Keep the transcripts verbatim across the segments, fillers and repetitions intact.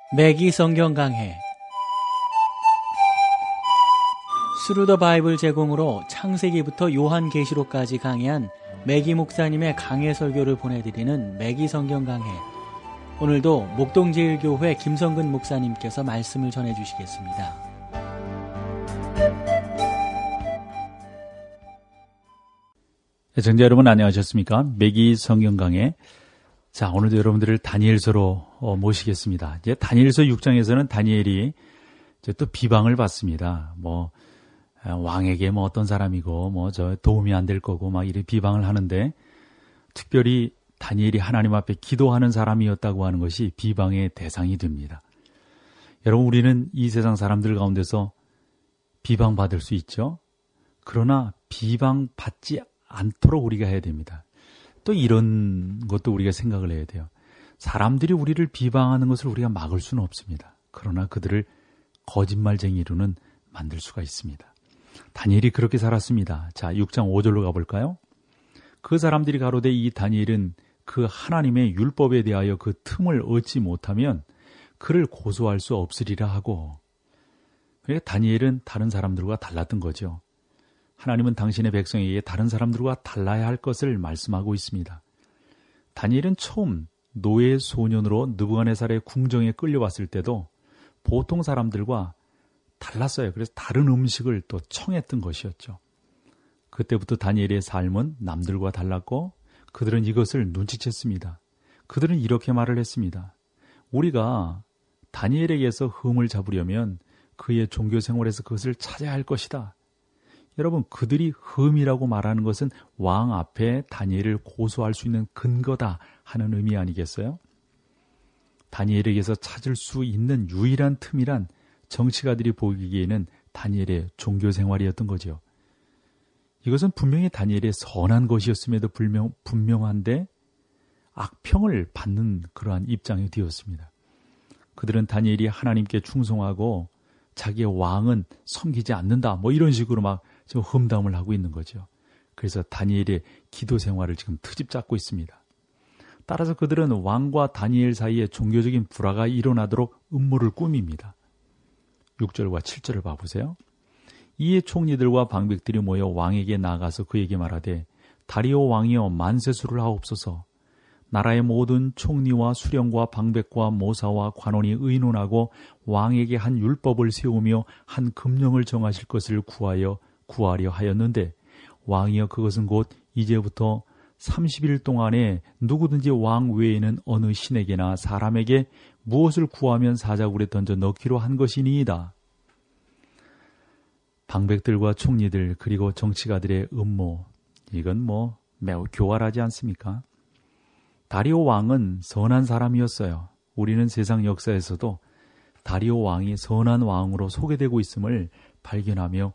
매기 성경 강해 스루 더 바이블 제공으로 창세기부터 요한계시록까지 강해한 매기 목사님의 강해 설교를 보내드리는 매기 성경 강해. 오늘도 목동제일교회 김성근 목사님께서 말씀을 전해주시겠습니다. 애청자 여러분 안녕하셨습니까? 매기 성경 강해. 자, 오늘도 여러분들을 다니엘서로 어, 모시겠습니다. 이제 다니엘서 육 장에서는 다니엘이 이제 또 비방을 받습니다. 뭐 왕에게 뭐 어떤 사람이고 뭐 저 도움이 안 될 거고 막 이렇게 비방을 하는데, 특별히 다니엘이 하나님 앞에 기도하는 사람이었다고 하는 것이 비방의 대상이 됩니다. 여러분, 우리는 이 세상 사람들 가운데서 비방받을 수 있죠. 그러나 비방받지 않도록 우리가 해야 됩니다. 또 이런 것도 우리가 생각을 해야 돼요. 사람들이 우리를 비방하는 것을 우리가 막을 수는 없습니다. 그러나 그들을 거짓말쟁이로는 만들 수가 있습니다. 다니엘이 그렇게 살았습니다. 자, 육 장 오 절로 가볼까요? 그 사람들이 가로되 이 다니엘은 그 하나님의 율법에 대하여 그 틈을 얻지 못하면 그를 고소할 수 없으리라 하고. 그러니까 다니엘은 다른 사람들과 달랐던 거죠. 하나님은 당신의 백성에게 다른 사람들과 달라야 할 것을 말씀하고 있습니다. 다니엘은 처음 노예 소년으로 느부갓네살의 궁정에 끌려왔을 때도 보통 사람들과 달랐어요. 그래서 다른 음식을 또 청했던 것이었죠. 그때부터 다니엘의 삶은 남들과 달랐고 그들은 이것을 눈치챘습니다. 그들은 이렇게 말을 했습니다. 우리가 다니엘에게서 흠을 잡으려면 그의 종교 생활에서 그것을 찾아야 할 것이다. 여러분, 그들이 흠이라고 말하는 것은 왕 앞에 다니엘을 고소할 수 있는 근거다 하는 의미 아니겠어요? 다니엘에게서 찾을 수 있는 유일한 틈이란 정치가들이 보기에는 다니엘의 종교 생활이었던 거죠. 이것은 분명히 다니엘의 선한 것이었음에도 분명, 분명한데 악평을 받는 그러한 입장이 되었습니다. 그들은 다니엘이 하나님께 충성하고 자기의 왕은 섬기지 않는다, 뭐 이런 식으로 막 지금 험담을 하고 있는 거죠. 그래서 다니엘의 기도 생활을 지금 트집 잡고 있습니다. 따라서 그들은 왕과 다니엘 사이에 종교적인 불화가 일어나도록 음모를 꾸밉니다. 육 절과 칠 절을 봐보세요. 이에 총리들과 방백들이 모여 왕에게 나가서 그에게 말하되 다리오 왕이여 만세수를 하옵소서. 나라의 모든 총리와 수령과 방백과 모사와 관원이 의논하고 왕에게 한 율법을 세우며 한 금령을 정하실 것을 구하여 구하려 하였는데, 왕이여 그것은 곧 이제부터 삼십 일 동안에 누구든지 왕 외에는 어느 신에게나 사람에게 무엇을 구하면 사자굴에 던져 넣기로 한 것이니이다. 방백들과 총리들 그리고 정치가들의 음모, 이건 뭐 매우 교활하지 않습니까? 다리오 왕은 선한 사람이었어요. 우리는 세상 역사에서도 다리오 왕이 선한 왕으로 소개되고 있음을 발견하며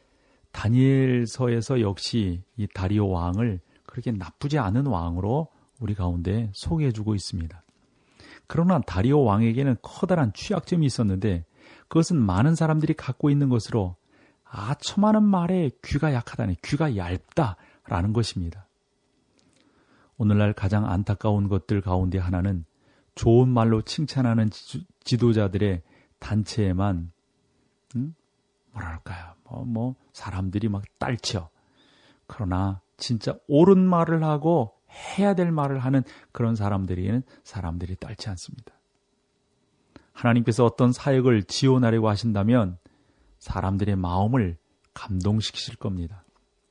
다니엘서에서 역시 이 다리오 왕을 그렇게 나쁘지 않은 왕으로 우리 가운데 소개해주고 있습니다. 그러나 다리오 왕에게는 커다란 취약점이 있었는데 그것은 많은 사람들이 갖고 있는 것으로 아첨하는 말에 귀가 약하다니, 귀가 얇다라는 것입니다. 오늘날 가장 안타까운 것들 가운데 하나는 좋은 말로 칭찬하는 지도자들의 단체에만 음? 뭐랄까요? 뭐, 뭐 사람들이 막 딸쳐. 그러나 진짜 옳은 말을 하고 해야 될 말을 하는 그런 사람들에게는 사람들이 딸치 않습니다. 하나님께서 어떤 사역을 지원하려고 하신다면 사람들의 마음을 감동시키실 겁니다.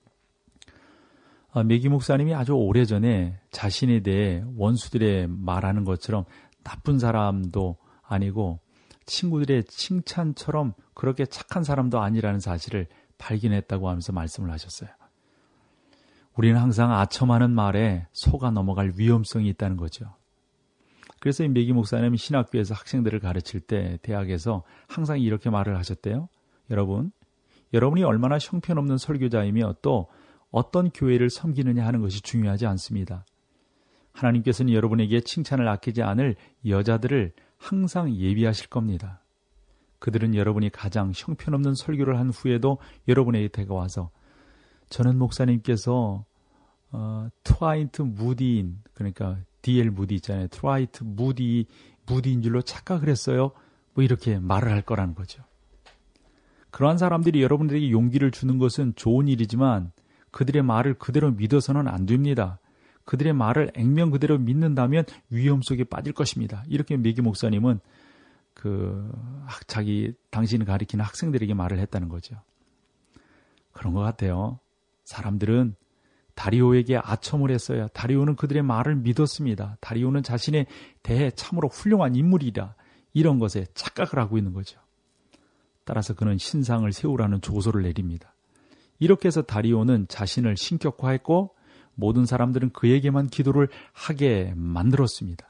매기 목사님이 아주 오래전에 자신에 대해 원수들의 말하는 것처럼 나쁜 사람도 아니고 친구들의 칭찬처럼 그렇게 착한 사람도 아니라는 사실을 발견했다고 하면서 말씀을 하셨어요. 우리는 항상 아첨하는 말에 속아 넘어갈 위험성이 있다는 거죠. 그래서 이 매기 목사님이 신학교에서 학생들을 가르칠 때 대학에서 항상 이렇게 말을 하셨대요. 여러분, 여러분이 얼마나 형편없는 설교자이며 또 어떤 교회를 섬기느냐 하는 것이 중요하지 않습니다. 하나님께서는 여러분에게 칭찬을 아끼지 않을 여자들을 항상 예비하실 겁니다. 그들은 여러분이 가장 형편없는 설교를 한 후에도 여러분에게 다가와서 저는 목사님께서 어, 트와이트 무디인, 그러니까 디엘 무디 있잖아요. 트와이트 무디 부디인 줄로 착각을 했어요. 뭐 이렇게 말을 할 거라는 거죠. 그러한 사람들이 여러분들에게 용기를 주는 것은 좋은 일이지만 그들의 말을 그대로 믿어서는 안 됩니다. 그들의 말을 액면 그대로 믿는다면 위험 속에 빠질 것입니다. 이렇게 매기 목사님은 그 자기 당신을 가리키는 학생들에게 말을 했다는 거죠. 그런 것 같아요. 사람들은 다리오에게 아첨을 했어요. 다리오는 그들의 말을 믿었습니다. 다리오는 자신에 대해 참으로 훌륭한 인물이라 이런 것에 착각을 하고 있는 거죠. 따라서 그는 신상을 세우라는 조소를 내립니다. 이렇게 해서 다리오는 자신을 신격화했고 모든 사람들은 그에게만 기도를 하게 만들었습니다.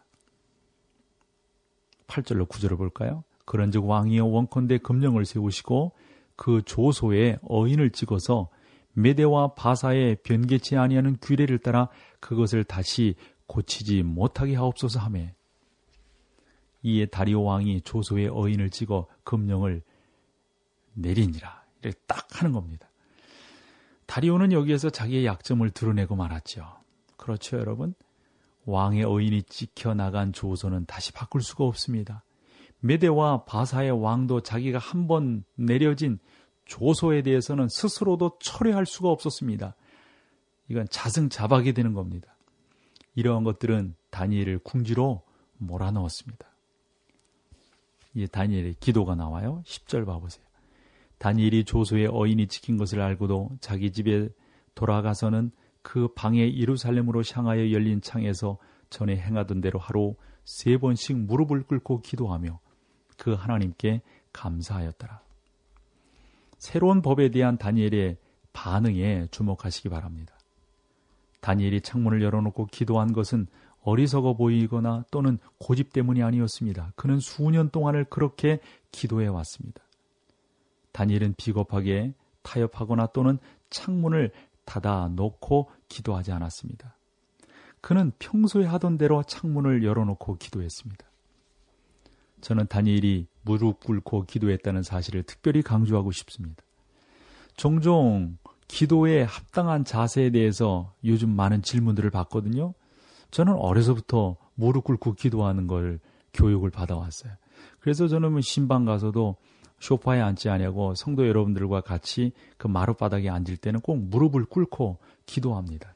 팔 절로 구 절을 볼까요? 그런즉 왕이여 원컨대 금령을 세우시고 그 조소에 어인을 찍어서 메대와 바사에 변개치 아니하는 규례를 따라 그것을 다시 고치지 못하게 하옵소서 하매 이에 다리오 왕이 조소에 어인을 찍어 금령을 내리니라. 이렇게 딱 하는 겁니다. 다리오는 여기에서 자기의 약점을 드러내고 말았죠. 그렇죠, 여러분? 왕의 어인이 찍혀 나간 조소는 다시 바꿀 수가 없습니다. 메대와 바사의 왕도 자기가 한번 내려진 조소에 대해서는 스스로도 철회할 수가 없었습니다. 이건 자승자박이 되는 겁니다. 이러한 것들은 다니엘을 궁지로 몰아넣었습니다. 이제 다니엘의 기도가 나와요. 십 절 봐보세요. 다니엘이 조소의 어인이 찍힌 것을 알고도 자기 집에 돌아가서는 그 방에 예루살렘으로 향하여 열린 창에서 전에 행하던 대로 하루 세 번씩 무릎을 꿇고 기도하며 그 하나님께 감사하였더라. 새로운 법에 대한 다니엘의 반응에 주목하시기 바랍니다. 다니엘이 창문을 열어놓고 기도한 것은 어리석어 보이거나 또는 고집 때문이 아니었습니다. 그는 수년 동안을 그렇게 기도해 왔습니다. 다니엘은 비겁하게 타협하거나 또는 창문을 닫아 놓고 기도하지 않았습니다. 그는 평소에 하던 대로 창문을 열어놓고 기도했습니다. 저는 다니엘이 무릎 꿇고 기도했다는 사실을 특별히 강조하고 싶습니다. 종종 기도에 합당한 자세에 대해서 요즘 많은 질문들을 받거든요. 저는 어려서부터 무릎 꿇고 기도하는 걸 교육을 받아왔어요. 그래서 저는 신방 가서도 소파에 앉지 아니하고 성도 여러분들과 같이 그 마룻바닥에 앉을 때는 꼭 무릎을 꿇고 기도합니다.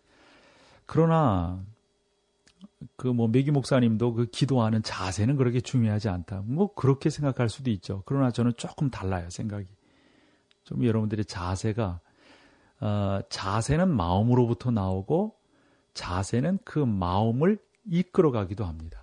그러나 그 뭐 매기 목사님도 그 기도하는 자세는 그렇게 중요하지 않다. 뭐 그렇게 생각할 수도 있죠. 그러나 저는 조금 달라요, 생각이. 좀 여러분들의 자세가 어, 자세는 마음으로부터 나오고 자세는 그 마음을 이끌어가기도 합니다.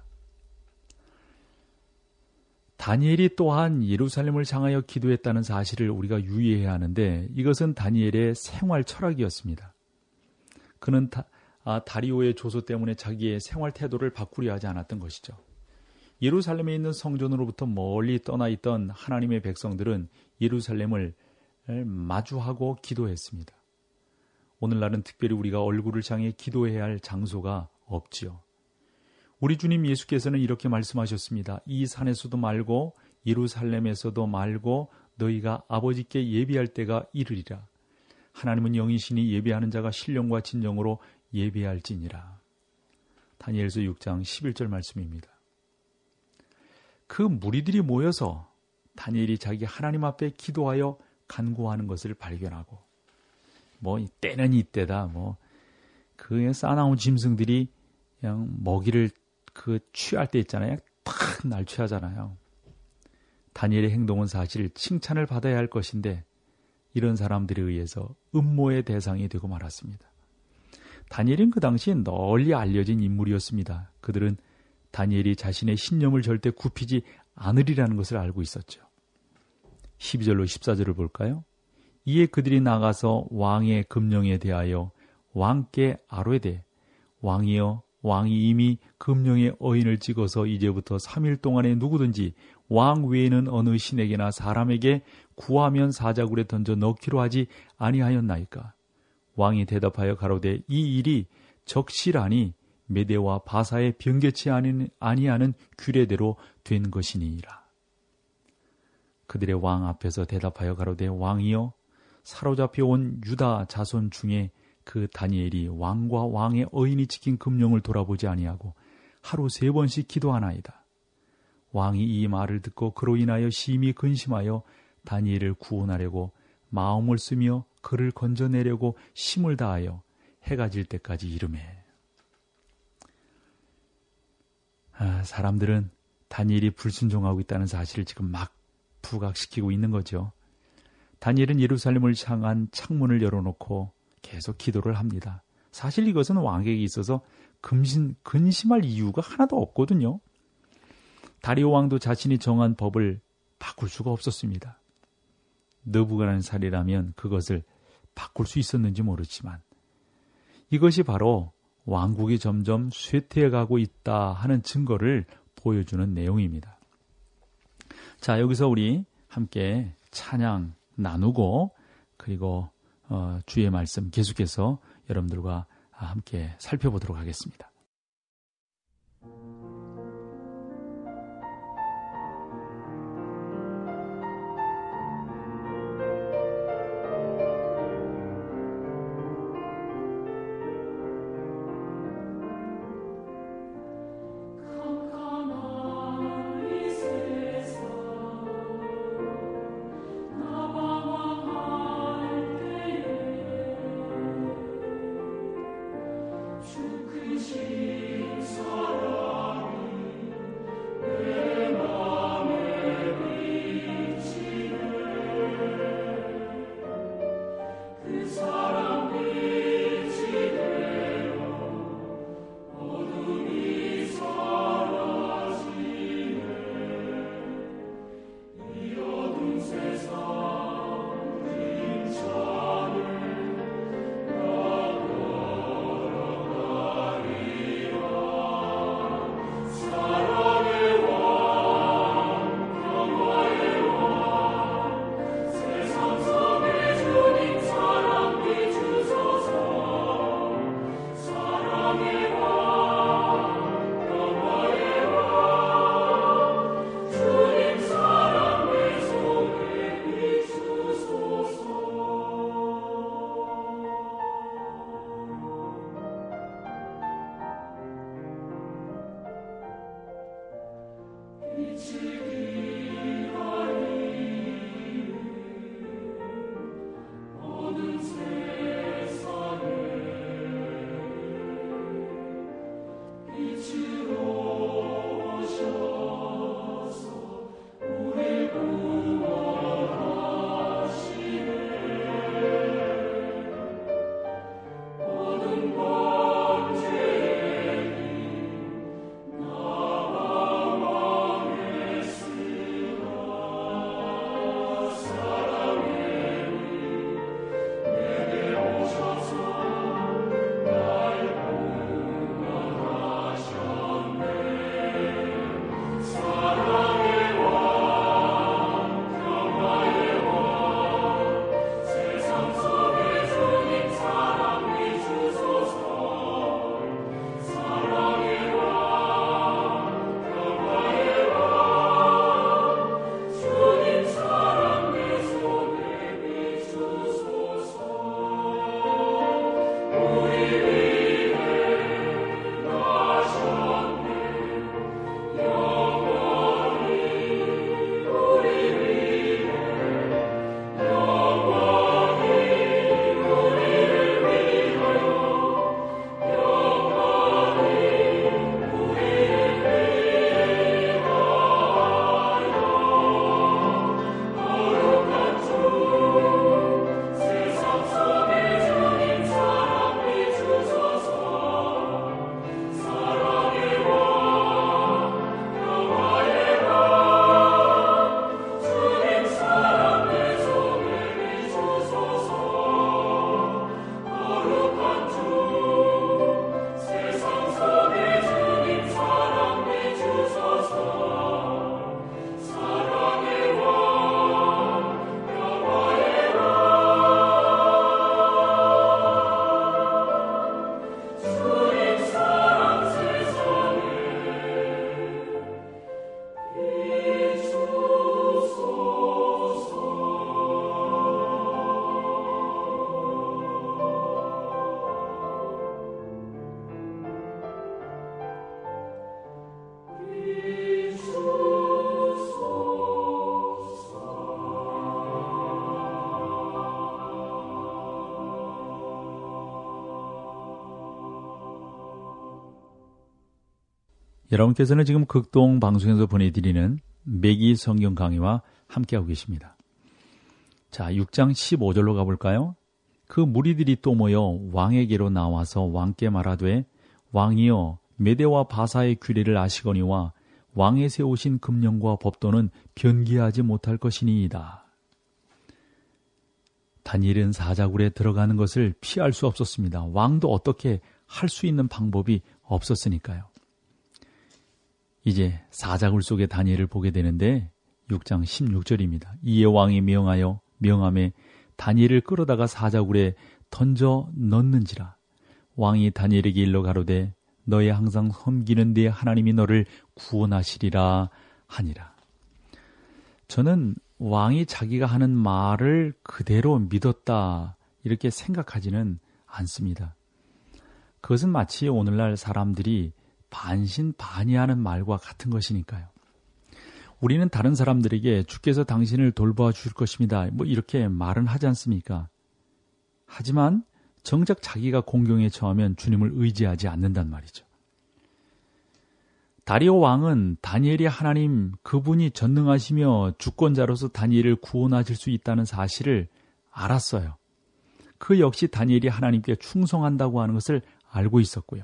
다니엘이 또한 예루살렘을 향하여 기도했다는 사실을 우리가 유의해야 하는데 이것은 다니엘의 생활 철학이었습니다. 그는 다, 아, 다리오의 조소 때문에 자기의 생활 태도를 바꾸려 하지 않았던 것이죠. 예루살렘에 있는 성전으로부터 멀리 떠나 있던 하나님의 백성들은 예루살렘을 마주하고 기도했습니다. 오늘날은 특별히 우리가 얼굴을 향해 기도해야 할 장소가 없지요. 우리 주님 예수께서는 이렇게 말씀하셨습니다. 이 산에서도 말고 예루살렘에서도 말고 너희가 아버지께 예배할 때가 이르리라. 하나님은 영이시니 예배하는 자가 신령과 진정으로 예배할지니라. 다니엘서 육 장 십일 절 말씀입니다. 그 무리들이 모여서 다니엘이 자기 하나님 앞에 기도하여 간구하는 것을 발견하고 뭐 때는 이때다 뭐 그 싸나운 짐승들이 그냥 먹이를 그 취할 때 있잖아요. 탁 날취하잖아요. 다니엘의 행동은 사실 칭찬을 받아야 할 것인데 이런 사람들에 의해서 음모의 대상이 되고 말았습니다. 다니엘은 그 당시에 널리 알려진 인물이었습니다. 그들은 다니엘이 자신의 신념을 절대 굽히지 않으리라는 것을 알고 있었죠. 십이 절로 십사 절을 볼까요? 이에 그들이 나가서 왕의 금령에 대하여 왕께 아뢰되 왕이여 왕이 이미 금령의 어인을 찍어서 이제부터 삼 일 동안에 누구든지 왕 외에는 어느 신에게나 사람에게 구하면 사자굴에 던져 넣기로 하지 아니하였나이까. 왕이 대답하여 가로되 이 일이 적실하니 메대와 바사에 변개치 아니하는 규례대로 된 것이니이라. 그들의 왕 앞에서 대답하여 가로되 왕이여 사로잡혀 온 유다 자손 중에 그 다니엘이 왕과 왕의 어인이 지킨 금령을 돌아보지 아니하고 하루 세 번씩 기도하나이다. 왕이 이 말을 듣고 그로 인하여 심히 근심하여 다니엘을 구원하려고 마음을 쓰며 그를 건져내려고 힘을 다하여 해가 질 때까지 이르매. 아, 사람들은 다니엘이 불순종하고 있다는 사실을 지금 막 부각시키고 있는 거죠. 다니엘은 예루살렘을 향한 창문을 열어놓고 계속 기도를 합니다. 사실 이것은 왕에게 있어서 근심, 근심할 이유가 하나도 없거든요. 다리오 왕도 자신이 정한 법을 바꿀 수가 없었습니다. 느부갓네살이라면 그것을 바꿀 수 있었는지 모르지만 이것이 바로 왕국이 점점 쇠퇴해가고 있다 하는 증거를 보여주는 내용입니다. 자, 여기서 우리 함께 찬양 나누고 그리고 어, 주의 말씀 계속해서 여러분들과 함께 살펴보도록 하겠습니다. 여러분께서는 지금 극동 방송에서 보내드리는 매기 성경 강의와 함께하고 계십니다. 자, 육 장 십오 절로 가볼까요? 그 무리들이 또 모여 왕에게로 나와서 왕께 말하되 왕이여 메대와 바사의 규례를 아시거니와 왕에 세우신 금령과 법도는 변기하지 못할 것이니이다. 다니엘은 사자굴에 들어가는 것을 피할 수 없었습니다. 왕도 어떻게 할 수 있는 방법이 없었으니까요. 이제 사자굴 속에 다니엘을 보게 되는데 육 장 십육 절입니다. 이에 왕이 명하여 명함에 다니엘을 끌어다가 사자굴에 던져 넣는지라. 왕이 다니엘에게 일러 가로되 너의 항상 섬기는 네 하나님이 너를 구원하시리라 하니라. 저는 왕이 자기가 하는 말을 그대로 믿었다 이렇게 생각하지는 않습니다. 그것은 마치 오늘날 사람들이 반신반의하는 말과 같은 것이니까요. 우리는 다른 사람들에게 주께서 당신을 돌봐 주실 것입니다. 뭐 이렇게 말은 하지 않습니까? 하지만 정작 자기가 공경에 처하면 주님을 의지하지 않는단 말이죠. 다리오 왕은 다니엘이 하나님 그분이 전능하시며 주권자로서 다니엘을 구원하실 수 있다는 사실을 알았어요. 그 역시 다니엘이 하나님께 충성한다고 하는 것을 알고 있었고요.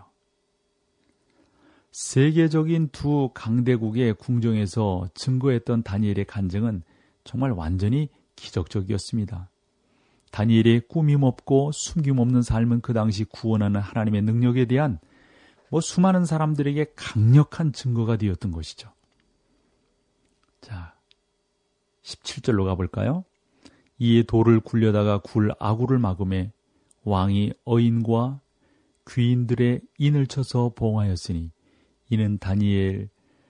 세계적인 두 강대국의 궁정에서 증거했던 다니엘의 간증은 정말 완전히 기적적이었습니다. 다니엘의 꾸밈없고 숨김없는 삶은 그 당시 구원하는 하나님의 능력에 대한 뭐 수많은 사람들에게 강력한 증거가 되었던 것이죠. 자, 십칠 절로 가볼까요? 이에 돌을 굴려다가 굴 아구를 막음에 왕이 어인과 귀인들의 인을 쳐서 봉하였으니 이는 다니엘을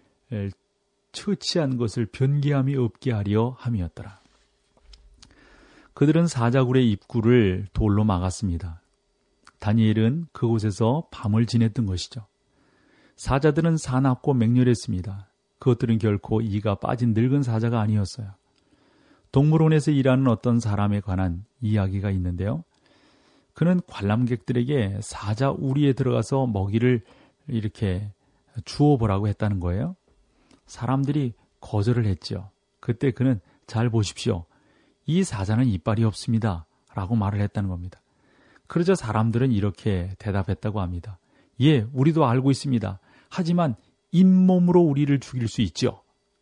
처치한 것을 변개함이 없게 하려 함이었더라. 그들은 사자굴의 입구를 돌로 막았습니다. 다니엘은 그곳에서 밤을 지냈던 것이죠. 사자들은 사납고 맹렬했습니다. 그것들은 결코 이가 빠진 늙은 사자가 아니었어요. 동물원에서 일하는 어떤 사람에 관한 이야기가 있는데요. 그는 관람객들에게 사자 우리에 들어가서 먹이를 이렇게 주워보라고 했다는 거예요. 사람들이 거절을 했죠. 그때 그는 잘 보십시오. 이 사자는 이빨이 없습니다. 라고 말을 했다는 겁니다. 그러자 사람들은 이렇게 대답했다고 합니다. 예, 우리도 알고 있습니다. 하지만 잇몸으로 우리를 죽일 수 있죠.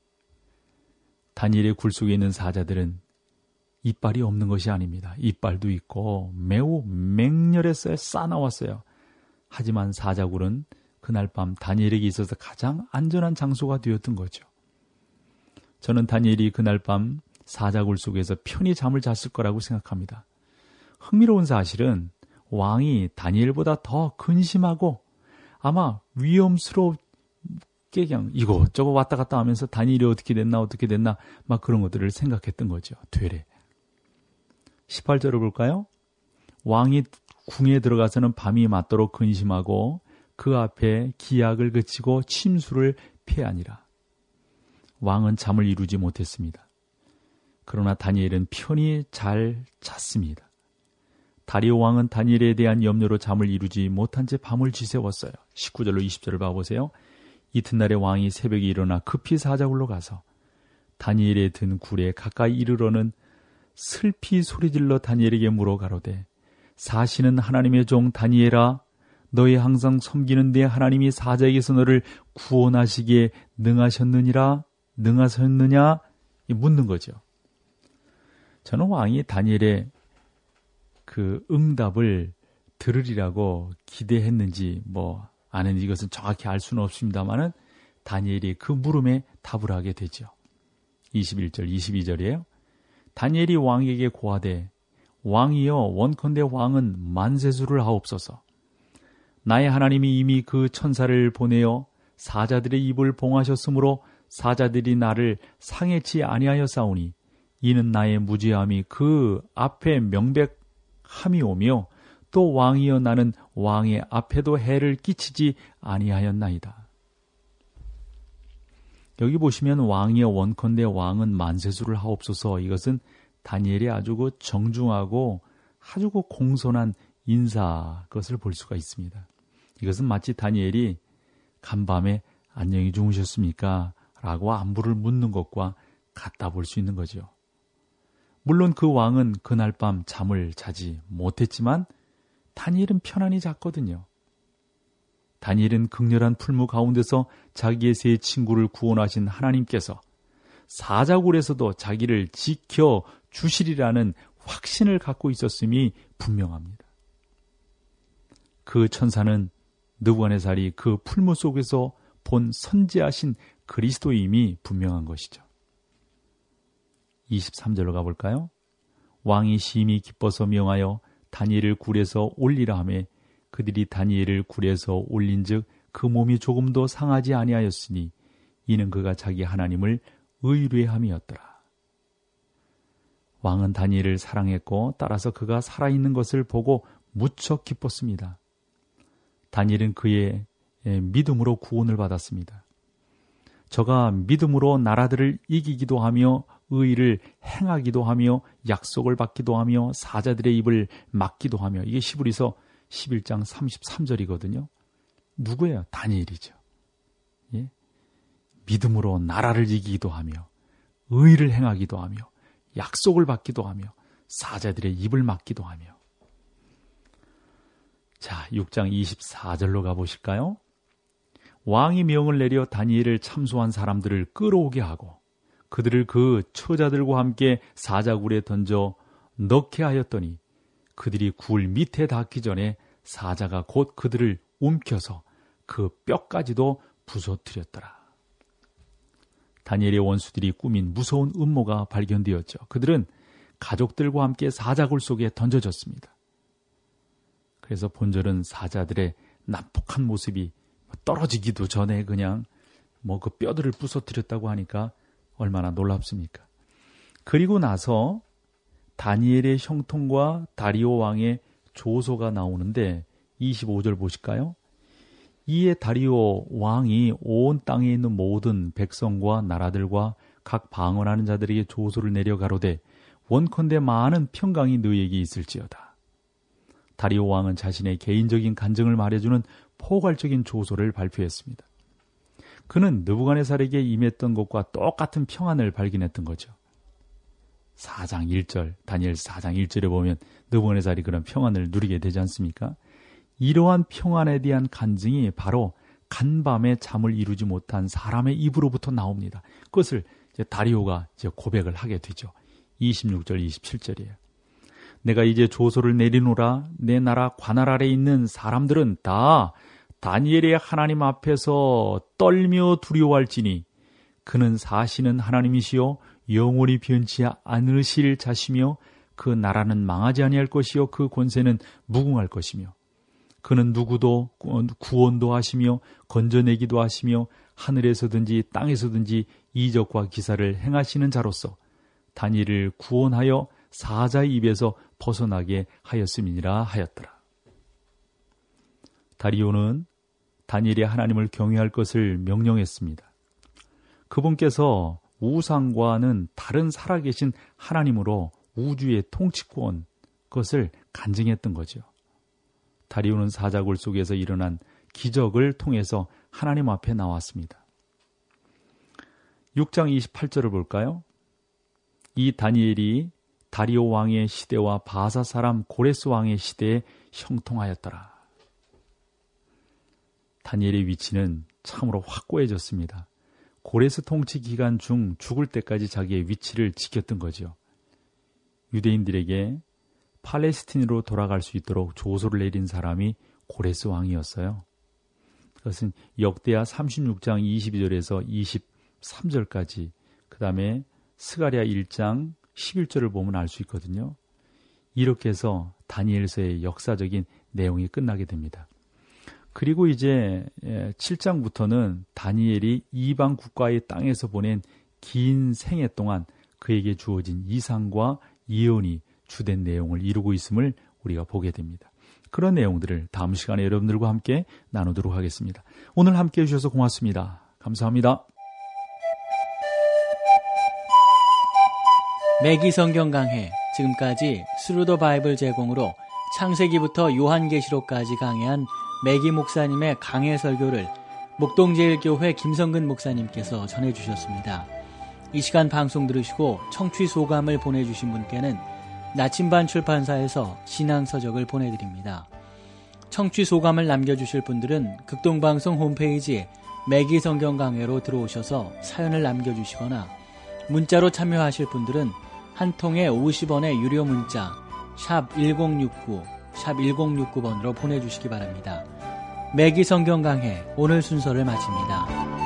다니엘의 굴 속에 있는 사자들은 이빨이 없는 것이 아닙니다. 이빨도 있고 매우 맹렬했어요. 싸나웠어요. 하지만 사자굴은 그날 밤 다니엘에게 있어서 가장 안전한 장소가 되었던 거죠. 저는 다니엘이 그날 밤 사자굴 속에서 편히 잠을 잤을 거라고 생각합니다. 흥미로운 사실은 왕이 다니엘보다 더 근심하고 아마 위험스럽게 그냥 이것저것 왔다 갔다 하면서 다니엘이 어떻게 됐나 어떻게 됐나 막 그런 것들을 생각했던 거죠. 되레. 십팔 절을 볼까요? 왕이 궁에 들어가서는 밤이 맞도록 근심하고 그 앞에 기약을 그치고 침수를 피하니라. 왕은 잠을 이루지 못했습니다. 그러나 다니엘은 편히 잘 잤습니다. 다리오 왕은 다니엘에 대한 염려로 잠을 이루지 못한 채 밤을 지새웠어요. 십구 절로 이십 절을 봐보세요. 이튿날에 왕이 새벽에 일어나 급히 사자굴로 가서 다니엘에 든 굴에 가까이 이르러는 슬피 소리질러 다니엘에게 물어 가로되 사시는 하나님의 종 다니엘아 너희 항상 섬기는 내 하나님이 사자에게서 너를 구원하시기에 능하셨느니라 능하셨느냐 묻는 거죠. 저는 왕이 다니엘의 그 응답을 들으리라고 기대했는지 뭐 아는 이것은 정확히 알 수는 없습니다만은 다니엘이 그 물음에 답을 하게 되죠. 이십일 절, 이십이 절이에요. 다니엘이 왕에게 고하되 왕이여 원컨대 왕은 만세수를 하옵소서. 나의 하나님이 이미 그 천사를 보내어 사자들의 입을 봉하셨으므로 사자들이 나를 상해치 아니하였사오니 이는 나의 무죄함이 그 앞에 명백함이 오며 또 왕이여 나는 왕의 앞에도 해를 끼치지 아니하였나이다. 여기 보시면 왕이여 원컨대 왕은 만세수를 하옵소서. 이것은 다니엘이 아주 그 정중하고 아주 그 공손한 인사 것을 볼 수가 있습니다. 이것은 마치 다니엘이 간밤에 안녕히 주무셨습니까? 라고 안부를 묻는 것과 같다 볼 수 있는 거죠. 물론 그 왕은 그날 밤 잠을 자지 못했지만 다니엘은 편안히 잤거든요. 다니엘은 극렬한 풀무 가운데서 자기의 세 친구를 구원하신 하나님께서 사자굴에서도 자기를 지켜 주시리라는 확신을 갖고 있었음이 분명합니다. 그 천사는 느부갓네살이 그 풀무 속에서 본 선지하신 그리스도임이 분명한 것이죠. 이십삼 절로 가볼까요? 왕이 심히 기뻐서 명하여 다니엘을 굴에서 올리라 하매 그들이 다니엘을 굴에서 올린즉 그 몸이 조금도 상하지 아니하였으니 이는 그가 자기 하나님을 의뢰함이었더라. 왕은 다니엘을 사랑했고 따라서 그가 살아있는 것을 보고 무척 기뻤습니다. 다니엘은 그의 믿음으로 구원을 받았습니다. 저가 믿음으로 나라들을 이기기도 하며 의를 행하기도 하며 약속을 받기도 하며 사자들의 입을 막기도 하며, 이게 히브리서 십일 장 삼십삼 절이거든요. 누구예요? 다니엘이죠. 예? 믿음으로 나라를 이기기도 하며 의를 행하기도 하며 약속을 받기도 하며 사자들의 입을 막기도 하며. 자, 육 장 이십사 절로 가보실까요? 왕이 명을 내려 다니엘을 참소한 사람들을 끌어오게 하고 그들을 그 처자들과 함께 사자굴에 던져 넣게 하였더니 그들이 굴 밑에 닿기 전에 사자가 곧 그들을 움켜서 그 뼈까지도 부서뜨렸더라. 다니엘의 원수들이 꾸민 무서운 음모가 발견되었죠. 그들은 가족들과 함께 사자굴 속에 던져졌습니다. 그래서 본절은 사자들의 난폭한 모습이 떨어지기도 전에 그냥 뭐 그 뼈들을 부서뜨렸다고 하니까 얼마나 놀랍습니까? 그리고 나서 다니엘의 형통과 다리오 왕의 조소가 나오는데 이십오 절 보실까요? 이에 다리오 왕이 온 땅에 있는 모든 백성과 나라들과 각 방언하는 자들에게 조소를 내려 가로되 원컨대 많은 평강이 너희에게 있을지어다. 다리오 왕은 자신의 개인적인 간증을 말해주는 포괄적인 조소를 발표했습니다. 그는 느부갓네살에게 임했던 것과 똑같은 평안을 발견했던 거죠. 사 장 일 절, 다니엘 사 장 일 절에 보면 느부갓네살이 그런 평안을 누리게 되지 않습니까? 이러한 평안에 대한 간증이 바로 간밤에 잠을 이루지 못한 사람의 입으로부터 나옵니다. 그것을 이제 다리오가 이제 고백을 하게 되죠. 이십육 절, 이십칠 절이에요. 내가 이제 조소를 내리노라. 내 나라 관할 아래 있는 사람들은 다 다니엘의 하나님 앞에서 떨며 두려워할지니 그는 사시는 하나님이시요 영원히 변치 않으실 자시며 그 나라는 망하지 아니할 것이요 그 권세는 무궁할 것이며 그는 누구도 구원도 하시며 건져내기도 하시며 하늘에서든지 땅에서든지 이적과 기사를 행하시는 자로서 다니엘을 구원하여 사자의 입에서 벗어나게 하였음이니라 하였더라. 다리오는 다니엘이 하나님을 경외할 것을 명령했습니다. 그분께서 우상과는 다른 살아계신 하나님으로 우주의 통치권, 그것을 간증했던 거죠. 다리오는 사자굴 속에서 일어난 기적을 통해서 하나님 앞에 나왔습니다. 육 장 이십팔 절을 볼까요? 이 다니엘이 다리오 왕의 시대와 바사 사람 고레스 왕의 시대에 형통하였더라. 다니엘의 위치는 참으로 확고해졌습니다. 고레스 통치 기간 중 죽을 때까지 자기의 위치를 지켰던 거죠. 유대인들에게 팔레스틴으로 돌아갈 수 있도록 조소를 내린 사람이 고레스 왕이었어요. 그것은 역대하 삼십육 장 이십이 절에서 이십삼 절까지, 그 다음에 스가랴 일 장 십일 절을 보면 알 수 있거든요. 이렇게 해서 다니엘서의 역사적인 내용이 끝나게 됩니다. 그리고 이제 칠 장부터는 다니엘이 이방 국가의 땅에서 보낸 긴 생애 동안 그에게 주어진 이상과 예언이 주된 내용을 이루고 있음을 우리가 보게 됩니다. 그런 내용들을 다음 시간에 여러분들과 함께 나누도록 하겠습니다. 오늘 함께 해주셔서 고맙습니다. 감사합니다. 매기 성경 강해, 지금까지 스루 더 바이블 제공으로 창세기부터 요한계시록까지 강해한 매기 목사님의 강해 설교를 목동제일교회 김성근 목사님께서 전해주셨습니다. 이 시간 방송 들으시고 청취 소감을 보내주신 분께는 나침반 출판사에서 신앙서적을 보내드립니다. 청취 소감을 남겨주실 분들은 극동방송 홈페이지 매기성경 강해로 들어오셔서 사연을 남겨주시거나 문자로 참여하실 분들은 한 통에 오십 원의 유료 문자 샵 일공육구 샵 일공육구 번으로 보내주시기 바랍니다. 매기성경 강해 오늘 순서를 마칩니다.